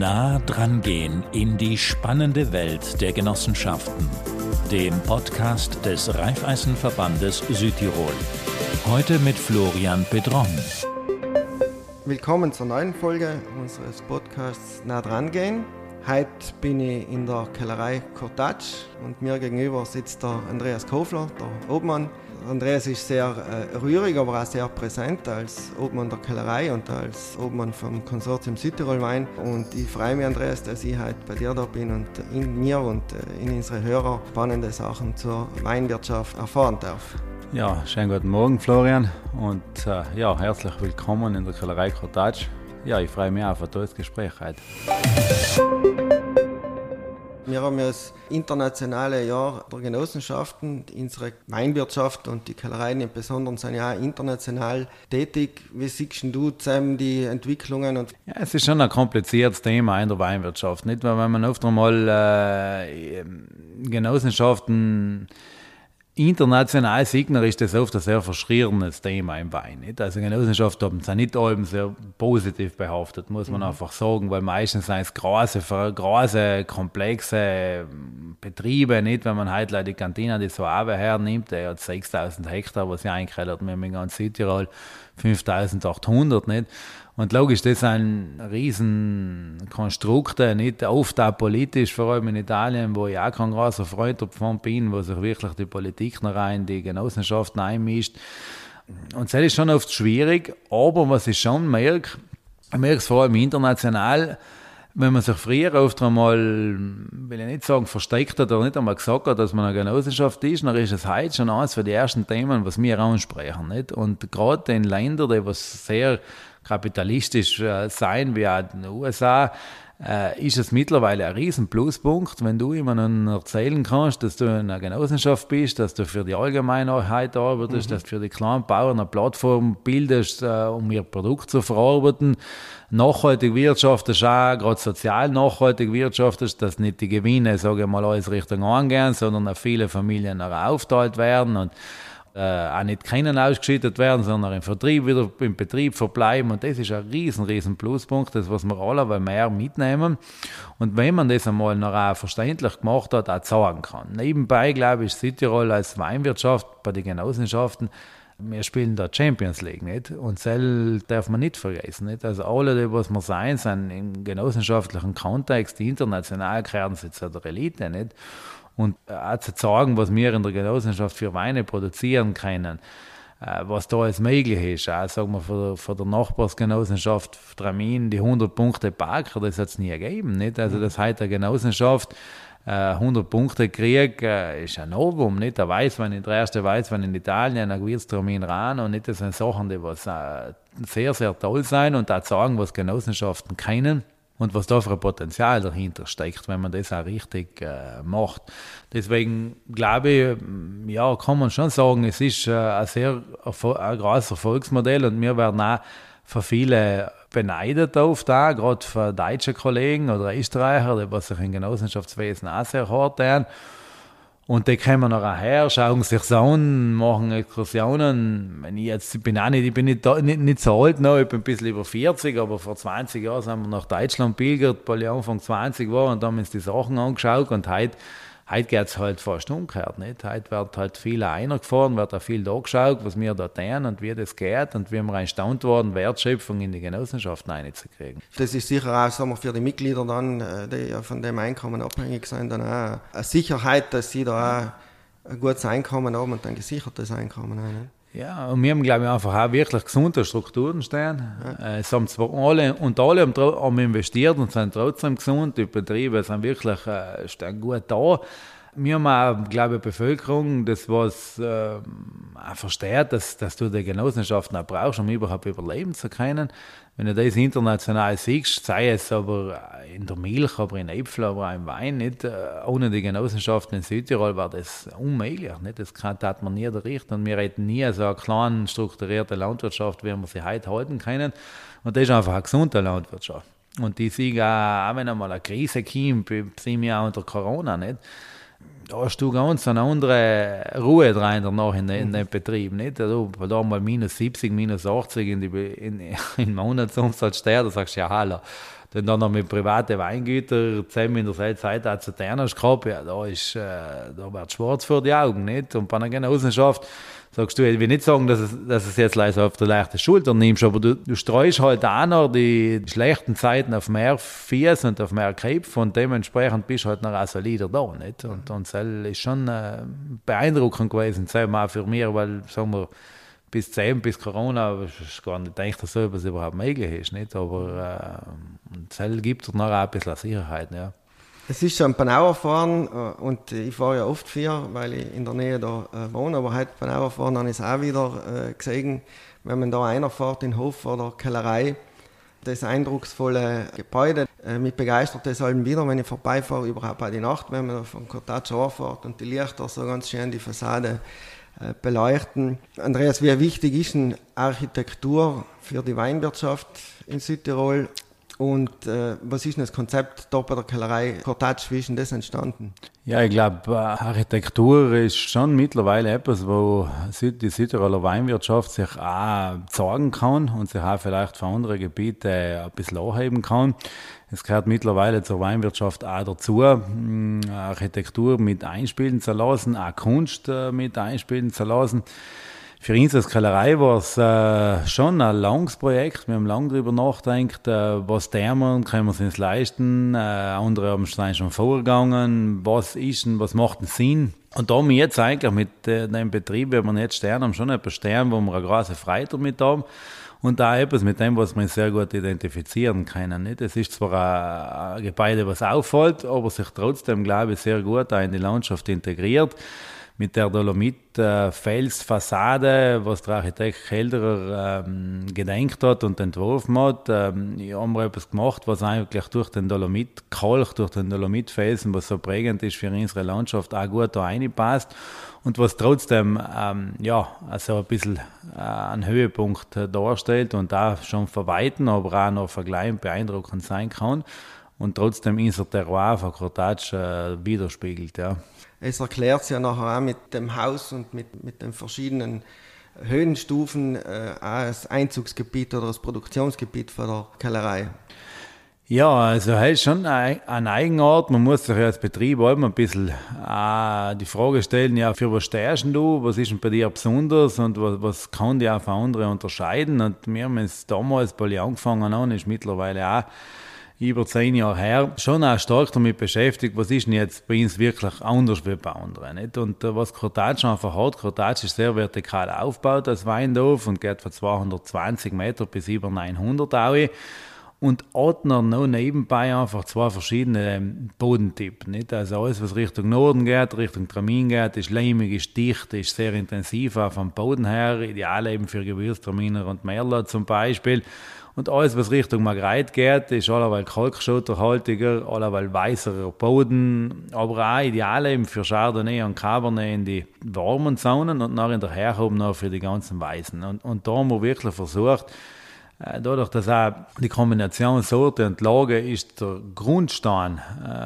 Nah dran gehen in die spannende Welt der Genossenschaften, dem Podcast des Raiffeisenverbandes Südtirol. Heute mit Florian Pedron. Willkommen zur neuen Folge unseres Podcasts Nah dran gehen. Heute bin ich in der Kellerei Cottage und mir gegenüber sitzt der Andreas Kofler, der Obmann. Andreas ist sehr rührig, aber auch sehr präsent als Obmann der Kellerei und als Obmann vom Konsortium Südtirol Wein. Und ich freue mich, Andreas, dass ich heute bei dir da bin und in mir und in unsere Hörer spannende Sachen zur Weinwirtschaft erfahren darf. Ja, schönen guten Morgen, Florian, und herzlich willkommen in der Kellerei Cottage. Ja, ich freue mich auf ein tolles Gespräch heute. Wir haben ja das internationale Jahr der Genossenschaften. Unsere Weinwirtschaft und die Kellereien im Besonderen sind ja auch international tätig. Wie siehst du zusammen die Entwicklungen? Ja, es ist schon ein kompliziertes Thema in der Weinwirtschaft, nicht? Weil wenn man oft einmal Genossenschaften international sieht, ist das oft ein sehr verschrierenes Thema im Wein. Nicht? Also Genossenschaften sind nicht allem sehr positiv behaftet, muss man einfach sagen, weil meistens sind es große, komplexe Betriebe, nicht? Wenn man heute die Kantine, die Soave hernimmt, der hat 6.000 Hektar, was ja eigentlich hat, wir haben in ganz Südtirol 5.800, nicht? Und logisch, das sind Riesenkonstrukte, nicht oft auch politisch, vor allem in Italien, wo ich auch kein großer Freund davon bin, wo sich wirklich die Politik noch rein, die Genossenschaften einmischt. Und das ist schon oft schwierig, aber was ich schon merke, ich merke es vor allem international, wenn man sich früher oft einmal, will ich nicht sagen, versteckt hat oder nicht einmal gesagt hat, dass man eine Genossenschaft ist, dann ist es heute schon eines von den ersten Themen, was wir ansprechen. Nicht? Und gerade in Ländern, die was sehr kapitalistisch sein, wie auch in den USA, ist es mittlerweile ein riesen Pluspunkt, wenn du jemandem erzählen kannst, dass du in einer Genossenschaft bist, dass du für die Allgemeinheit arbeitest, dass du für die kleinen Bauern eine Plattform bildest, um ihr Produkt zu verarbeiten. Nachhaltig wirtschaftest auch, gerade sozial nachhaltig wirtschaftest, dass nicht die Gewinne, sage ich mal, alles Richtung angehen, sondern auch viele Familien aufteilt werden und auch nicht keinen ausgeschüttet werden, sondern im Vertrieb wieder im Betrieb verbleiben. Und das ist ein riesen Pluspunkt, das was wir alle mehr mitnehmen. Und wenn man das einmal noch auch verständlich gemacht hat, auch sagen kann. Nebenbei, glaube ich, Südtirol als Weinwirtschaft bei den Genossenschaften, wir spielen da Champions League, nicht? Und das darf man nicht vergessen, nicht? Also alle, die was wir sein, sind im genossenschaftlichen Kontext, international gehören sie zu der Elite, nicht? Und auch zu sagen, was wir in der Genossenschaft für Weine produzieren können, was da alles möglich ist. Auch, sagen wir, von der Nachbarsgenossenschaft Tramin, die 100 Punkte Parker, das hat es nie gegeben. Nicht? Also, dass heute eine Genossenschaft 100 Punkte kriegt, ist ein Novum. Nicht? Der Weißwein, der erste Weißwein in Italien, ein Gewürztraminer ran, und nicht, das sind Sachen, die was sehr, sehr toll sein und auch sagen, was Genossenschaften können. Und was da für ein Potenzial dahinter steckt, wenn man das auch richtig macht. Deswegen glaube ich, ja, kann man schon sagen, es ist ein großes Erfolgsmodell, und wir werden auch von vielen beneidet oft auch, gerade von deutschen Kollegen oder Österreicher, die was sich im Genossenschaftswesen auch sehr hart tun. Und die kommen nachher her, schauen sich an, machen Exkursionen. Ich bin nicht so alt noch, ich bin ein bisschen über 40, aber vor 20 Jahren sind wir nach Deutschland pilgert, weil ich Anfang 20 war, und haben uns die Sachen angeschaut, und heute geht es halt fast umgekehrt. Nicht? Heute wird halt viel reingefahren, wird auch viel da geschaut, was wir da tun und wie das geht, und wie wir erstaunt worden, Wertschöpfung in die Genossenschaften reinzukriegen. Das ist sicher auch, sagen wir, für die Mitglieder dann, die ja von dem Einkommen abhängig sind, dann auch eine Sicherheit, dass sie da auch ein gutes Einkommen haben und ein gesichertes Einkommen haben. Nicht? Ja, und wir haben, glaube ich, einfach auch wirklich gesunde Strukturen stehen. Ja. Es haben zwar alle haben investiert und sind trotzdem gesund. Die Betriebe sind wirklich stehen gut da. Wir haben auch, glaube ich, eine Bevölkerung, das was auch versteht, dass du die Genossenschaften auch brauchst, um überhaupt überleben zu können. Wenn du das international siehst, sei es aber in der Milch, aber in Äpfel, aber auch im Wein, nicht, ohne die Genossenschaften in Südtirol war das unmöglich. Nicht? Das hat man nie errichtet, und wir hätten nie so eine kleine, strukturierte Landwirtschaft, wie wir sie heute halten können. Und das ist einfach eine gesunde Landwirtschaft. Und die sehen auch wenn einmal eine Krise kommt, sehen wir auch unter Corona, nicht? da hast du ganz eine andere Ruhe rein danach in den Betrieb. Nicht? Also, wenn da mal minus 70, minus 80 in Monatsumsatz steht, da sagst du, ja, hallo. Dann noch mit privaten Weingütern, 10 in der Zeit auch zu Ternen gehabt, ja, da wird schwarz vor die Augen. Nicht? Und bei einer Genossenschaft sagst du, ich will nicht sagen, dass es jetzt leise auf der leichten Schulter nimmst, aber du streust halt auch noch die schlechten Zeiten auf mehr Fies und auf mehr Köpfe und dementsprechend bist du halt noch auch solider da. Nicht? Und das ist schon beeindruckend gewesen, auch für mich, weil, sagen wir, bis Corona, ich ist gar nicht gedacht, dass so etwas überhaupt möglich ist. Nicht? Aber das gibt es noch ein bisschen Sicherheit. Ja. Es ist schon ein Panauerfahren und ich fahre ja oft für, weil ich in der Nähe da wohne, aber heute Panauerfahren habe ich es auch wieder gesehen, wenn man da reinfährt in den Hof vor der Kellerei, das eindrucksvolle Gebäude. Mich begeistert das halt wieder, wenn ich vorbeifahre, überhaupt auch die Nacht, wenn man da von Cottage anfährt und die Lichter so ganz schön die Fassade beleuchten. Andreas, wie wichtig ist denn Architektur für die Weinwirtschaft in Südtirol? Und was ist denn das Konzept da bei der Kellerei Cottage? Wie ist denn das entstanden? Ja, ich glaube, Architektur ist schon mittlerweile etwas, wo die Südtiroler Weinwirtschaft sich auch zeigen kann und sich auch vielleicht für andere Gebiete ein bisschen anheben kann. Es gehört mittlerweile zur Weinwirtschaft auch dazu, Architektur mit einspielen zu lassen, auch Kunst mit einspielen zu lassen. Für uns als Kellerei war es schon ein langes Projekt. Wir haben lange darüber nachgedacht, was tun wir und können wir es uns leisten. Andere haben schon vorgegangen, was ist und was macht denn Sinn. Und da haben wir jetzt eigentlich mit dem Betrieb, wenn wir jetzt stehen haben, schon etwas stehen, wo wir eine große Freude damit haben. Und auch etwas mit dem, was wir sehr gut identifizieren können. Es ist zwar ein Gebäude, was auffällt, aber sich trotzdem, glaube ich, sehr gut auch in die Landschaft integriert. Mit der Dolomit-Felsfassade, was der Architekt Kelderer gedenkt hat und entworfen hat. Haben wir etwas gemacht, was eigentlich durch den Dolomit-Kalk, durch den Dolomit-Felsen, was so prägend ist für unsere Landschaft, auch gut da reinpasst. Und was trotzdem also ein bisschen einen Höhepunkt darstellt und da schon von Weitem, aber auch noch vergleichend beeindruckend sein kann. Und trotzdem unser Terroir von Cottage widerspiegelt, ja. Es erklärt sich ja nachher auch mit dem Haus und mit den verschiedenen Höhenstufen auch das Einzugsgebiet oder das Produktionsgebiet von der Kellerei. Ja, also es ist schon eine Eigenart. Man muss sich als Betrieb auch ein bisschen die Frage stellen, ja, für was stehst du? Was ist denn bei dir besonders und was kann dich auch von anderen unterscheiden? Und wir haben es damals, als ich angefangen habe, ist mittlerweile auch über 10 Jahre her, schon auch stark damit beschäftigt, was ist denn jetzt bei uns wirklich anders wie bei anderen. Nicht? Und was Cottage einfach hat, Cottage ist sehr vertikal aufgebaut als Weindorf und geht von 220 Meter bis über 900 Aue. Und hat noch nebenbei einfach 2 verschiedene Bodentypen. Nicht? Also alles, was Richtung Norden geht, Richtung Tramin geht, ist lehmig, ist dicht, ist sehr intensiv auch vom Boden her, ideal eben für Gewürztraminer und Merlot zum Beispiel. Und alles, was Richtung Magreit geht, ist allerweil kalkschotterhaltiger, allerweil weißerer Boden, aber auch ideal eben für Chardonnay und Cabernet in die warmen Zonen und nach in der Herkunft noch für die ganzen Weißen. Und da haben wir wirklich versucht, dadurch, dass auch die Kombination Sorte und Lage ist der Grundstein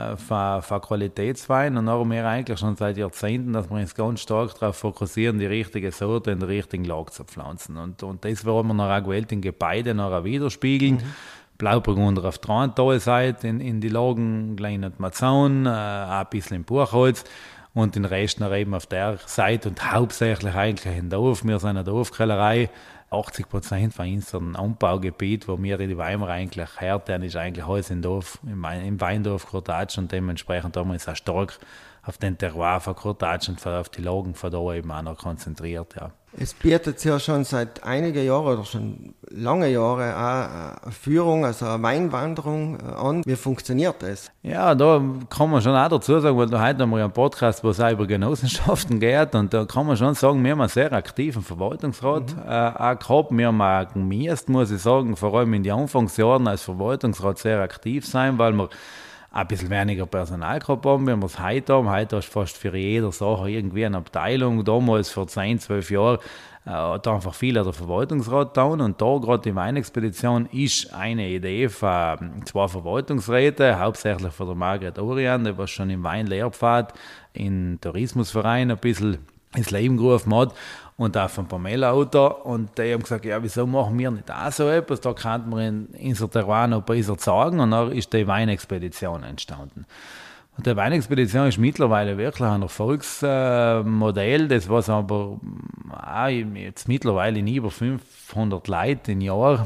für Qualitätswein. Und da haben wir eigentlich schon seit Jahrzehnten, dass wir uns ganz stark darauf fokussieren, die richtige Sorte in der richtigen Lage zu pflanzen. Und das wollen wir noch auch gewählt in Gebäude noch widerspiegeln. Blauburgunder auf der einen Talseite in die Lagen, kleine Mazon, auch ein bisschen im Buchholz. Und den Rest noch eben auf der Seite und hauptsächlich eigentlich in Dorf. Wir sind eine Dorfkellerei. 80% von unserem Anbaugebiet, wo wir die Weimar eigentlich hertern, ist eigentlich alles im Dorf, im Weindorf Cottage und dementsprechend haben wir uns auch stark auf den Terroir von Cottage und auf die Lagen von da eben auch noch konzentriert, ja. Es bietet ja schon seit einigen Jahren oder schon lange Jahre auch eine Führung, also eine Weinwanderung an. Wie funktioniert das? Ja, da kann man schon auch dazu sagen, weil da heute haben wir ja einen Podcast, wo es auch über Genossenschaften geht und da kann man schon sagen, wir haben einen sehr aktiven Verwaltungsrat auch gehabt. Wir haben auch gemäßt, muss ich sagen, vor allem in den Anfangsjahren als Verwaltungsrat sehr aktiv sein, weil wir ein bisschen weniger Personal gehabt haben, wenn wir es heute haben. Heute hast du fast für jede Sache irgendwie eine Abteilung. Damals, vor 10, 12 Jahren, da einfach viel an der Verwaltungsrat tun und da gerade die Weinexpedition ist eine Idee von 2 Verwaltungsräte, hauptsächlich von der Margret Orian, die was schon im Weinlehrpfad, im Tourismusverein ein bisschen ins Leben gerufen hat und auch von Pamela Autor und die haben gesagt, ja, wieso machen wir nicht auch so etwas, da könnten wir in unser Terroir noch ein bisschen sagen und dann ist die Weinexpedition entstanden. Und die Weinexpedition ist mittlerweile wirklich ein Erfolgsmodell, das was aber auch jetzt mittlerweile in über 500 Leute im Jahr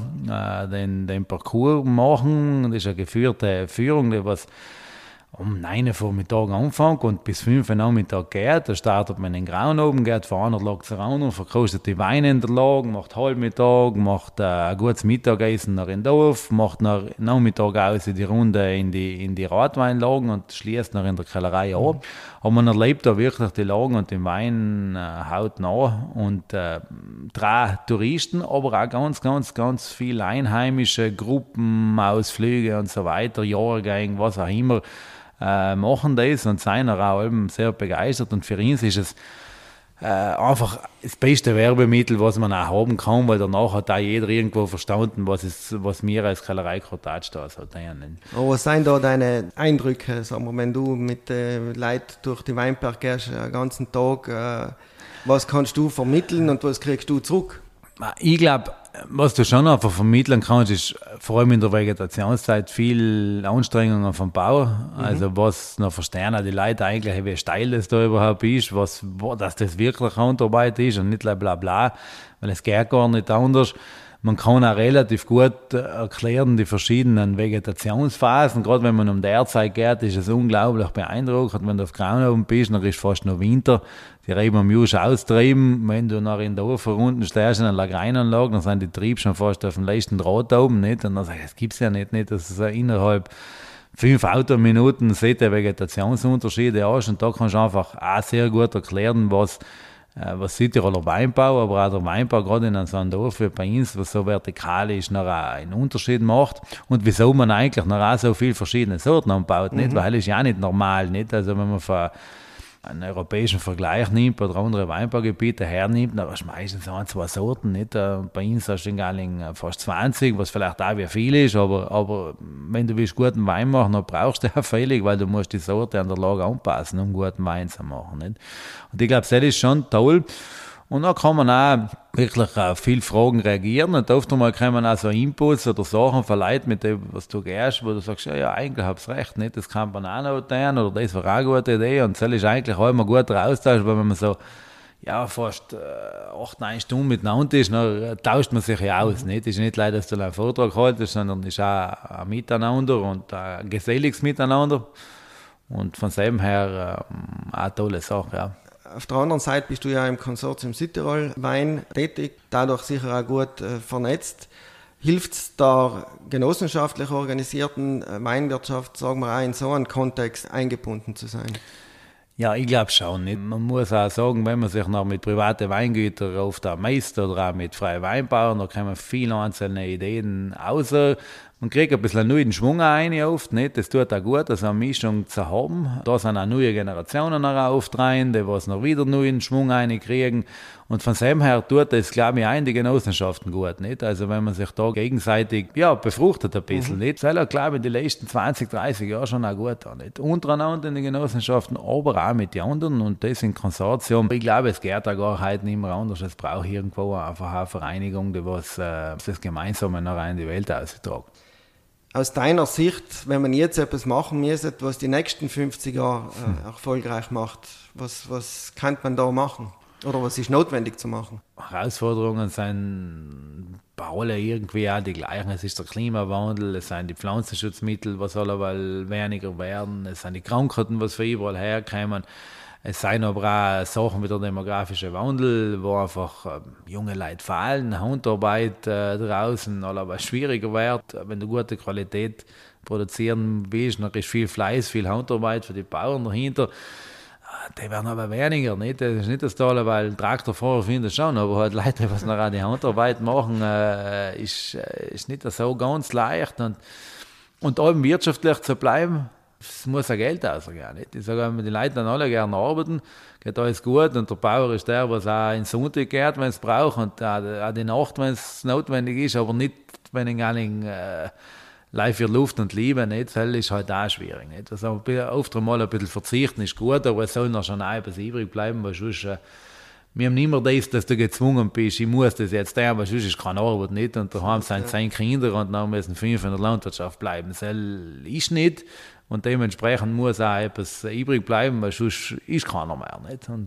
den Parcours machen. Das ist eine geführte Führung, die was um 9 Uhr Vormittag anfängt und bis 5 Uhr Nachmittag geht. Da startet man in Grauen oben, geht von einer Lage zur anderen, verkostet die Weine in der Lage, macht Halbmittag, macht ein gutes Mittagessen nach in Dorf, macht nach Nachmittag aus die Runde in die Rotweinlagen und schließt nach in der Kellerei ab. Aber man erlebt da wirklich die Lagen und den Wein hautnah und 3 Touristen, aber auch ganz viele einheimische Gruppenausflüge und so weiter, Jahrgänge, was auch immer, machen das und sind auch eben sehr begeistert und für uns ist es einfach das beste Werbemittel, was man auch haben kann, weil danach hat auch jeder irgendwo verstanden, was wir als Kellerei Cottage da so tun. Aber was sind da deine Eindrücke, sagen wir, wenn du mit Leuten durch die Weinberg gehst, den ganzen Tag, was kannst du vermitteln und was kriegst du zurück? Ich glaube, was du schon einfach vermitteln kannst, ist vor allem in der Vegetationszeit viel Anstrengungen vom Bau. Also was noch verstehen auch die Leute eigentlich, wie steil das da überhaupt ist, dass das wirklich Handarbeit ist und nicht bla bla, weil es geht gar nicht anders. Man kann auch relativ gut erklären, die verschiedenen Vegetationsphasen. Gerade wenn man um der Zeit geht, ist es unglaublich beeindruckend. Wenn du auf Grauen oben bist, dann ist fast noch Winter. Die Reben am Jusch austreiben. Wenn du nach in der Ufer unten stehst in einer Lagreinanlage, dann sind die Triebe schon fast auf dem letzten Draht oben. Nicht? Und dann sag ich, das gibt's ja nicht, dass es innerhalb 5 Autominuten sieht der Vegetationsunterschiede aus. Und da kannst du einfach auch sehr gut erklären, was Südtiroler Weinbau, aber auch der Weinbau gerade in so einem Dorf wie bei uns, was so vertikal ist, noch einen Unterschied macht und wieso man eigentlich noch auch so viele verschiedene Sorten anbaut, nicht? Weil das ist ja nicht normal, nicht? Also wenn man von einen europäischen Vergleich nimmt oder andere Weinbaugebiete hernimmt, dann hast du meistens 1, 2 Sorten, nicht? Bei uns hast du in Galling fast 20, was vielleicht auch wie viel ist, aber wenn du willst guten Wein machen, dann brauchst du ja völlig, weil du musst die Sorte an der Lage anpassen, um guten Wein zu machen, nicht? Und ich glaube, das ist schon toll. Und dann kann man auch wirklich auf viele Fragen reagieren und oft einmal kommen auch so Inputs oder Sachen von Leuten, mit dem, was du gehst, wo du sagst, ja, eigentlich hab's recht, nicht? Das kann man auch noch tun oder das war auch eine gute Idee und das ist eigentlich auch immer ein guter Austausch, weil wenn man so fast 8, 9 Stunden miteinander ist, dann tauscht man sich ja aus, nicht? Es ist nicht leider, dass du einen Vortrag haltest, sondern es ist auch ein Miteinander und ein geselliges Miteinander und von dem her eine tolle Sache, ja. Auf der anderen Seite bist du ja im Konsortium Südtirol Wein tätig, dadurch sicher auch gut vernetzt. Hilft es der genossenschaftlich organisierten Weinwirtschaft, sagen wir auch in so einen Kontext eingebunden zu sein? Ja, ich glaube schon. Nicht. Man muss auch sagen, wenn man sich noch mit privaten Weingütern oft auch meist oder auch mit freien Weinbauern, da kommen viele einzelne Ideen raus. Man kriegt ein bisschen einen neuen Schwung rein oft, nicht? Das tut auch gut, also eine Mischung zu haben. Da sind auch neue Generationen oft rein, die was noch wieder neuen Schwung reinkriegen. Und von dem her tut das, glaube ich, auch in die Genossenschaften gut, nicht? Also wenn man sich da gegenseitig, befruchtet ein bisschen, nicht? Das hat, glaube ich, in den letzten 20, 30 Jahren schon auch gut an, nicht? Untereinander in den Genossenschaften, aber auch mit den anderen und das im Konsortium. Ich glaube, es geht auch gar heute nicht mehr anders. Es braucht irgendwo einfach eine Vereinigung, die was das Gemeinsame noch in die Welt austragen. Aus deiner Sicht, wenn man jetzt etwas machen müsste, was die nächsten 50 Jahre erfolgreich macht, was kann man da machen? Oder was ist notwendig zu machen? Herausforderungen sind bei allen irgendwie auch die gleichen. Es ist der Klimawandel, es sind die Pflanzenschutzmittel, was alleweil weniger werden, es sind die Krankheiten, was von überall herkommen. Es sind aber auch Sachen wie der demografische Wandel, wo einfach junge Leute fehlen, Handarbeit draußen alleweil schwieriger wird. Wenn du gute Qualität produzieren willst, dann ist viel Fleiß, viel Handarbeit für die Bauern dahinter. Die werden aber weniger, nicht? Das ist nicht das Tolle, weil Traktorfahrer finden das schon, aber halt Leute, die noch die Handarbeit machen, ist nicht so ganz leicht. Und allem wirtschaftlich zu bleiben, es muss ja Geld ausgehen. Nicht? Ich sage, die Leute dann alle gerne arbeiten, geht alles gut und der Bauer ist der, was auch in Sonntag geht, wenn es braucht und auch die Nacht, wenn es notwendig ist, aber nicht, wenn ich gar nicht live für Luft und Liebe, nicht? Das ist halt auch schwierig. Nicht? Also oft einmal ein bisschen verzichten ist gut, aber es soll noch schon auch etwas übrig bleiben, weil sonst, wir haben nicht mehr das, dass du gezwungen bist, ich muss das jetzt tun, weil sonst ist keine Arbeit nicht und daheim sind 10 Kinder und dann müssen 5 in der Landwirtschaft bleiben. Das ist nicht und dementsprechend muss auch etwas übrig bleiben, weil sonst ist keiner mehr. Nicht? Und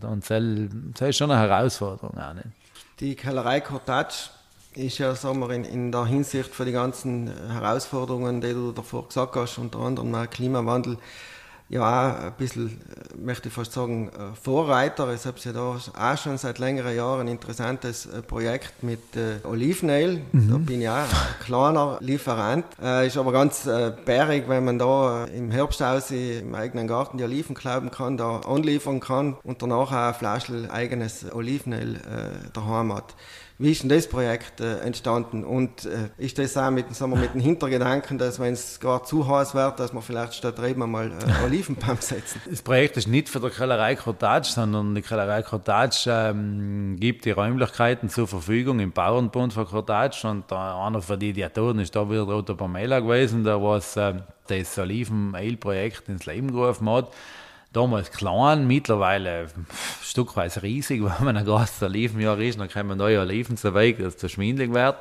das ist schon eine Herausforderung auch. Nicht? Die Kellerei Cottage ist ja, sagen wir, in der Hinsicht für die ganzen Herausforderungen, die du davor gesagt hast, unter anderem auch Klimawandel, ja auch ein bisschen, möchte ich fast sagen, Vorreiter. Ich habe ja da auch schon seit längeren Jahren ein interessantes Projekt mit Olivenöl. Da bin ich auch ein kleiner Lieferant. Ist aber ganz bärig, wenn man da im Herbsthaus im eigenen Garten die Oliven klauben kann, da anliefern kann und danach auch ein Fläschchen eigenes Olivenöl daheim hat. Wie ist denn das Projekt entstanden? Und ist das auch mit dem Hintergedanken, dass wenn es gar zu heiß wird, dass man vielleicht statt Reben mal Olivenbaum setzen? Das Projekt ist nicht für die Kellerei Cottage, sondern die Kellerei Cottage gibt die Räumlichkeiten zur Verfügung im Bauernbund für Cottage und einer von den Ideatoren ist da wieder Otto Pamela gewesen, der was das Olivenöl-Projekt ins Leben gerufen hat. Damals klein, mittlerweile stückweise riesig, weil man ein ganzes Olivenjahr ist, dann kann man neue Oliven so weg, dass das schwindelig wird.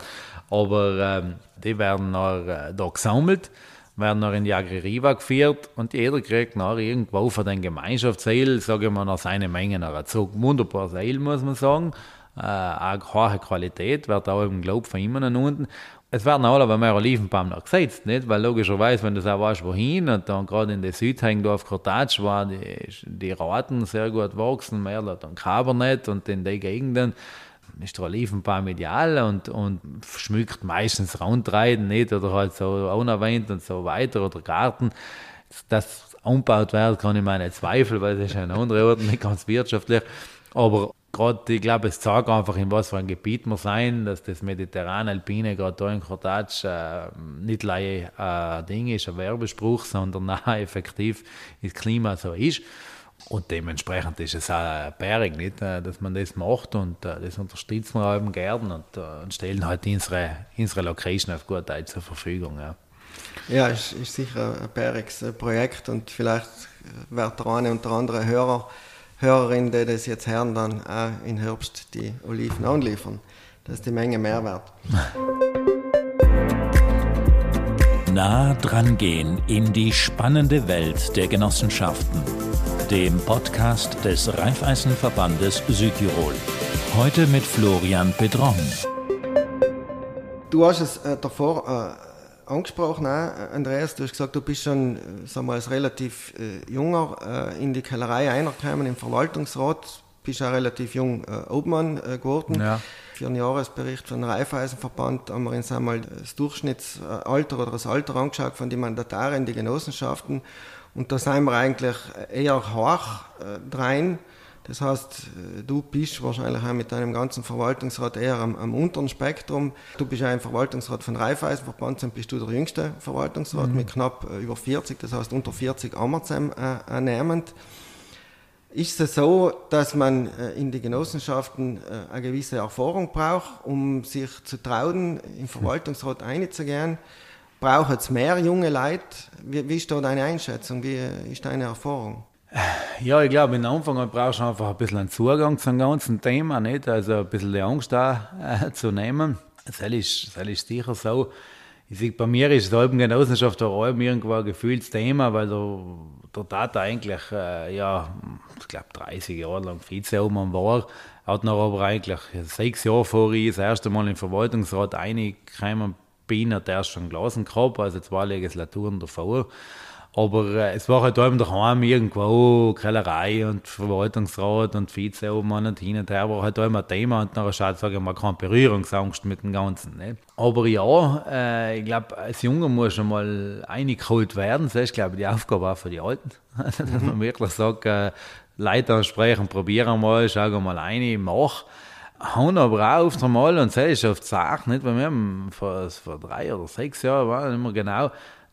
Aber die werden da gesammelt, werden noch in die Agri-Riva geführt und jeder kriegt noch irgendwo von den Gemeinschaftsöl, sage ich mal, noch seine Mengen dazu. Wunderbares Öl, muss man sagen. Auch hohe Qualität, wird auch im Globe von immer nach unten. Es werden alle bei mehr Olivenbaum noch gesetzt, nicht? Weil logischerweise, wenn du auch weißt, wohin, und dann gerade in der Südhängendorf Cottage war die Raten sehr gut wachsen, Merlot und Cabernet und in den Gegenden ist der Olivenbaum ideal und schmückt meistens Rundreiten, nicht? Oder halt so unerwähnt und so weiter oder Garten. Das angebaut wird, kann ich mir nicht zweifeln, weil das ist ein anderer Ort, nicht ganz wirtschaftlich, aber gerade, ich glaube, es zeigt einfach, in was für ein Gebiet wir sein, dass das mediterran-alpine, gerade da in Cottage, nicht ein Ding ist, ein Werbespruch, sondern auch effektiv das Klima so ist. Und dementsprechend ist es auch bärig, nicht, dass man das macht und das unterstützen wir eben gerne und stellen halt unsere Location auf gut Deutsch zur Verfügung. Ja, ist sicher ein bäriges Projekt und vielleicht wird der eine und der andere Hörerin, die das jetzt hören, dann auch im Herbst die Oliven anliefern. Das ist die Menge Mehrwert. Nah dran gehen in die spannende Welt der Genossenschaften. Dem Podcast des Raiffeisenverbandes Südtirol. Heute mit Florian Pedron. Du hast es davor angesprochen, Andreas, du hast gesagt, du bist schon als relativ junger in die Kellerei eingekommen, im Verwaltungsrat, bist auch relativ jung Obmann geworden. Ja. Für einen Jahresbericht von Raiffeisenverband haben wir uns einmal das Durchschnittsalter oder das Alter angeschaut von den Mandataren in die Genossenschaften und da sind wir eigentlich eher hoch drein. Das heißt, du bist wahrscheinlich auch mit deinem ganzen Verwaltungsrat eher am unteren Spektrum. Du bist ja im Verwaltungsrat von Raiffeisenverband, dann bist du der jüngste Verwaltungsrat mit knapp über 40, das heißt unter 40 amtsnehmend. Ist es so, dass man in die Genossenschaften eine gewisse Erfahrung braucht, um sich zu trauen, im Verwaltungsrat einzugehen? Braucht es mehr junge Leute? Wie ist da deine Einschätzung? Wie ist deine Erfahrung? Ja, ich glaube, am Anfang brauchst du einfach ein bisschen einen Zugang zum ganzen Thema, nicht? Also ein bisschen die Angst da zu nehmen. Das ist sicher so. Ich sehe, bei mir ist die Alpengenossenschaft vor allem irgendwo ein gefühltes Thema, weil der Tata eigentlich, ich glaube 30 Jahre lang Vizeobmann war, hat noch aber eigentlich 6 Jahre vor ich das erste Mal im Verwaltungsrat reingekommen bin, hat er erst schon Glasen gehabt, also 2 Legislaturen davor. Aber es war halt allem daheim irgendwo Kellerei und Verwaltungsrat und Vizeobmann und hin und her war halt allem ein Thema und nachher schaut, sage ich mal, keine Berührungsangst mit dem Ganzen. Nicht? Aber ja, ich glaube, als Junge muss schon mal reingeholt werden. Das ist, glaube ich, die Aufgabe auch für die Alten. Dass man wirklich sagt, Leute ansprechen, probieren mal, schau mal rein, mach. Haben aber auch oft einmal, und das ist oft Sache, nicht? Weil wir haben vor 3 oder 6 Jahren, war nicht mehr genau,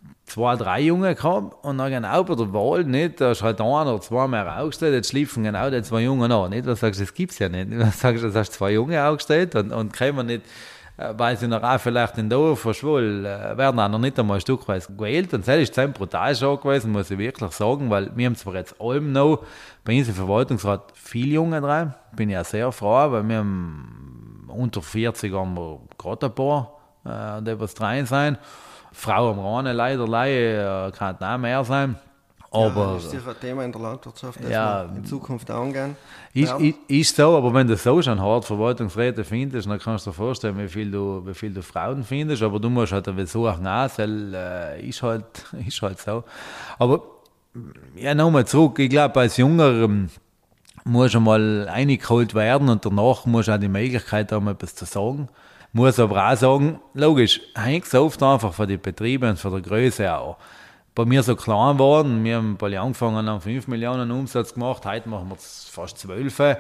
2, 3 Junge gehabt und dann genau bei der Wahl, nicht, da ist halt 1 oder 2 mehr aufgestellt, jetzt schliefen genau die 2 Jungen an, nicht, was sagst du, das gibt es ja nicht, was sagst du, das hast 2 Junge aufgestellt und können wir nicht, weil sie noch auch vielleicht in Dorf verschwull, werden auch noch nicht einmal stückweise gewählt und das ist ziemlich brutal schon gewesen, muss ich wirklich sagen, weil wir haben zwar jetzt allem noch bei uns im Verwaltungsrat viele Junge drin, bin ich auch sehr froh, weil wir haben unter 40 haben wir gerade ein paar, die was drin sein. Frau am Rane leider kann auch mehr sein. Aber, ja, das ist sicher ein Thema in der Landwirtschaft, das ja, wir in Zukunft angehen. Ist so, aber wenn du so schon hart Verwaltungsräte findest, dann kannst du dir vorstellen, wie viel du Frauen findest, aber du musst halt suchen auch, das ist halt so. Aber ja, nochmal zurück, ich glaube, als Junger muss schon mal eingeholt werden und danach muss auch die Möglichkeit haben, etwas zu sagen. Muss aber auch sagen, logisch, hängt es oft einfach von den Betrieben und von der Größe auch. Bei mir so klein waren, wir haben bei angefangen, haben 5 Millionen Umsatz gemacht, heute machen wir fast 12.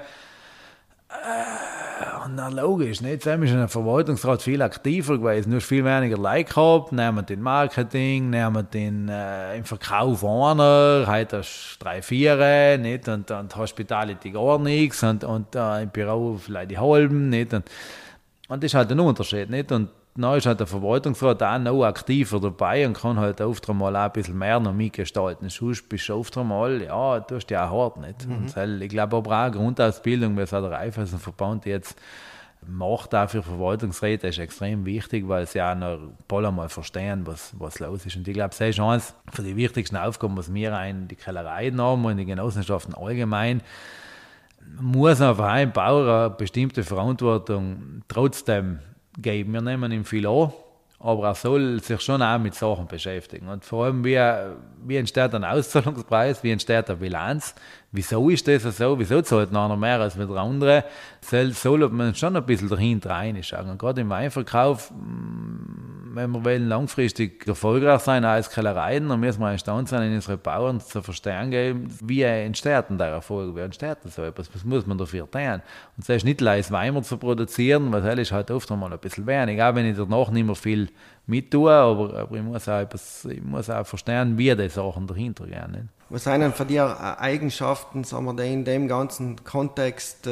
Und dann logisch, nicht? Jetzt sind wir schon im Verwaltungsrat viel aktiver gewesen, nur viel weniger Leute gehabt, nehmen den Marketing, nehmen den im Verkauf einer, heute hast du 3, 4, nicht? Und Hospitality gar nichts und im Büro vielleicht die halben, nicht? Und das ist halt ein Unterschied, nicht? Und dann ist halt der Verwaltungsrat auch noch aktiver dabei und kann halt oft einmal auch ein bisschen mehr noch mitgestalten. Sonst bist du oft einmal, ja, du hast ja auch hart, nicht? Und ich glaube aber auch eine Grundausbildung, wie es auch der Raiffeisenverband jetzt macht, auch für Verwaltungsräte, ist extrem wichtig, weil sie auch noch bald einmal verstehen, was los ist. Und ich glaube, das ist eines von den wichtigsten Aufgaben, was wir in die Kellereien haben und in die Genossenschaften allgemein, muss einfach ein Bauer eine bestimmte Verantwortung trotzdem geben. Wir nehmen ihm viel an, aber er soll sich schon auch mit Sachen beschäftigen. Und vor allem, wie entsteht ein Auszahlungspreis, wie entsteht eine Bilanz, wieso ist das so, wieso zahlt einer mehr als der andere, soll man schon ein bisschen dahinter reinschauen. Und gerade im Weinverkauf, wenn wir wollen langfristig erfolgreich sein als Kellereien, dann müssen wir imstande sein, in unsere Bauern zu verstehen geben, wie entsteht denn der Erfolg, wie entsteht denn so etwas, was muss man dafür tun. Und das ist nicht leicht, Weimar zu produzieren, weil das ist halt oft einmal ein bisschen wenig, auch wenn ich danach nicht mehr viel mit tue, aber ich muss auch verstehen, wie die Sachen dahinter gehen. Nicht? Was sind denn für die Eigenschaften, sagen wir, die in dem ganzen Kontext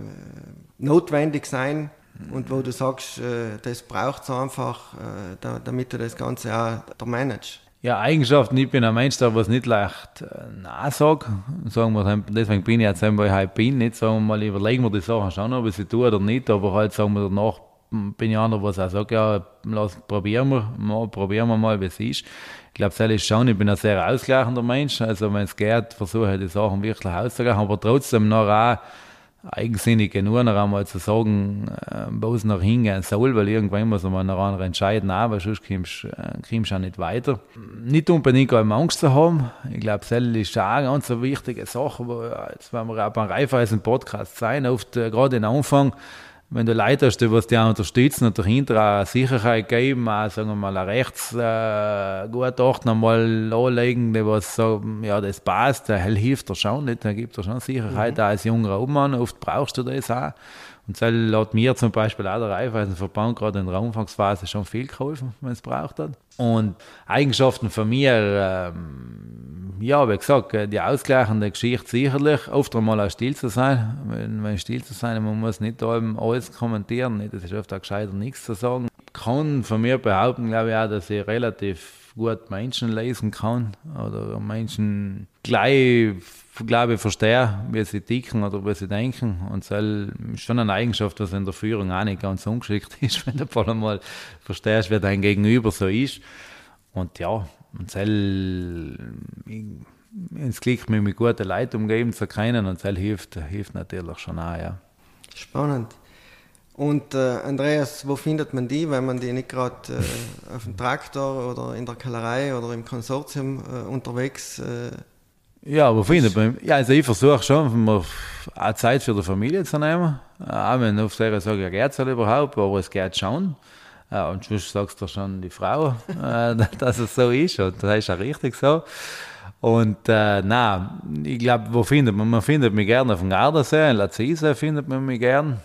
notwendig sein und wo du sagst, das braucht es einfach, damit du das Ganze auch managst? Ja, Eigenschaften, ich bin ein Mensch, der was nicht leicht nachsagt. Sagen wir, deswegen bin ich jetzt, wo ich heute bin, nicht sagen wir mal, überlegen wir die Sachen schon, ob ich sie tue oder nicht, aber halt sagen wir danach, bin ich einer, was auch sagt, ja, probieren wir mal, wie es ist. Ich glaube, das ist schon, ich bin ein sehr ausgleichender Mensch, also wenn es geht, versuche ich die Sachen wirklich auszugleichen, aber trotzdem noch auch eigensinnig genug, noch einmal zu sagen, wo es noch hingehen soll, weil irgendwann muss man noch einer entscheiden, auch, weil sonst kommst du auch nicht weiter. Nicht unbedingt Angst zu haben, ich glaube, das ist auch eine ganz wichtige Sache, wo jetzt, wenn wir auch beim Raiffeisen-Podcast sein, oft gerade am Anfang, wenn du Leute hast, die dich auch unterstützen und dahinter auch Sicherheit geben, auch, sagen wir mal, ein Rechtsgutachten einmal anlegen, die was sagen, ja, das passt, der hilft dir schon, nicht, der gibt dir schon Sicherheit, auch als junger Obmann, oft brauchst du das auch. Und das hat mir zum Beispiel auch der Raiffeisenverband gerade in der Anfangsphase schon viel geholfen, wenn es braucht hat. Und Eigenschaften von mir, ja, wie gesagt, die ausgleichende Geschichte sicherlich, oft einmal auch still zu sein, wenn still zu sein, man muss nicht alles kommentieren, nicht, das ist oft auch gescheiter, nichts zu sagen. Ich kann von mir behaupten, glaube ich auch, dass ich relativ gut Menschen lesen kann oder Menschen gleich, glaube ich, verstehe, wie sie ticken oder wie sie denken. Und das ist schon eine Eigenschaft, was in der Führung auch nicht ganz ungeschickt ist, wenn du vor allem mal verstehst, wie dein Gegenüber so ist. Und ja, und ins Glück mit guten Leuten umgeben zu können und das hilft natürlich schon auch, ja. Spannend. Und Andreas, wo findet man die, wenn man die nicht gerade auf dem Traktor oder in der Kellerei oder im Konsortium unterwegs Ja, wo findet man? Ja, also ich versuche schon, auch Zeit für die Familie zu nehmen. Auch wenn oft sage, ja, geht es halt überhaupt, aber es geht schon. Und sonst sagst du schon die Frau, dass es so ist. Und das ist auch richtig so. Und ich glaube, wo findet man? Man findet mich gerne auf dem Gardasee, in Lazise findet man mich gerne.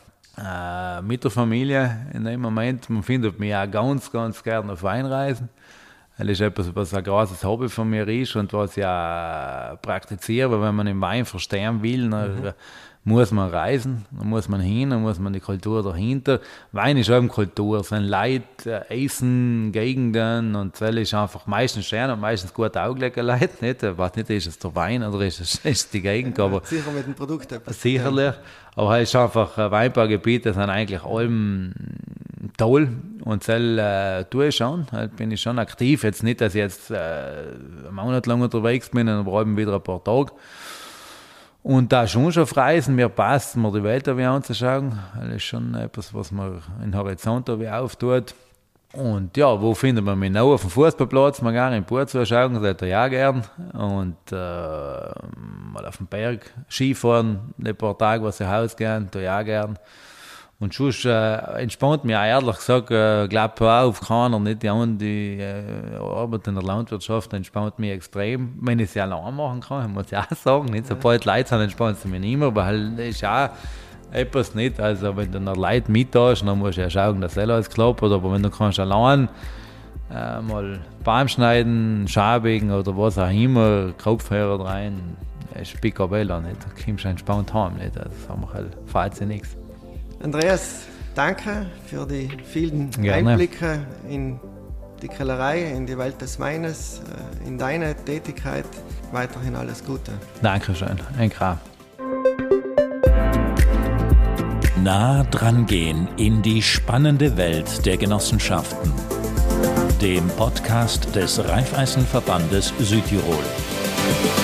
Mit der Familie in dem Moment. Man findet mich auch ganz, ganz gerne auf Weinreisen. Das ist etwas, was ein großes Hobby von mir ist und was ich auch praktiziere. Weil wenn man den Wein verstehen will, dann muss man reisen, dann muss man hin, dann muss man die Kultur dahinter. Wein ist eben Kultur, es sind Leute, Essen, Gegenden und das ist einfach meistens schön und meistens gut augelegen Leute. Nicht? Ich weiß nicht, ist es der Wein oder ist es die Gegend? Aber sicher mit dem Produkt etwas. Sicherlich, aber es ist einfach Weinbaugebiete, sind eigentlich allem toll und das tue ich schon, bin ich schon aktiv. Jetzt nicht, dass ich jetzt einen Monat lang unterwegs bin und aber eben wieder ein paar Tage. Und da schon auf Reisen, mir passt, mir die Welt anzuschauen. Das ist schon etwas, was mir den Horizont auftut. Und ja, wo findet man mich noch? Auf dem Fußballplatz, mal gerne im Boot zuschauen, das hätte ich auch gern. Und mal auf dem Berg Skifahren, ein paar Tage, was ich rausgehen, tue ich auch gern. Und sonst entspannt mich auch, ehrlich gesagt, glaube auch auf keiner, nicht die Arbeit in der Landwirtschaft entspannt mich extrem, wenn ich es allein machen kann, muss ich auch sagen. Nicht? Sobald Leute sind, entspannt es mich nicht mehr, weil das ist auch etwas nicht. Also wenn du noch Leute mit hast, dann musst du ja schauen, dass alles klappt, aber wenn du kannst allein mal Baum schneiden, Schabigen oder was auch immer, Kopfhörer rein, ist picobello, nicht? Da kommst du entspannt heim, nicht? Also das haben wir halt, fällt sich nichts. Andreas, danke für die vielen Einblicke in die Kellerei, in die Welt des Weines, in deine Tätigkeit. Weiterhin alles Gute. Dankeschön, ein Kram. Nah dran gehen in die spannende Welt der Genossenschaften. Dem Podcast des Raiffeisenverbandes Südtirol.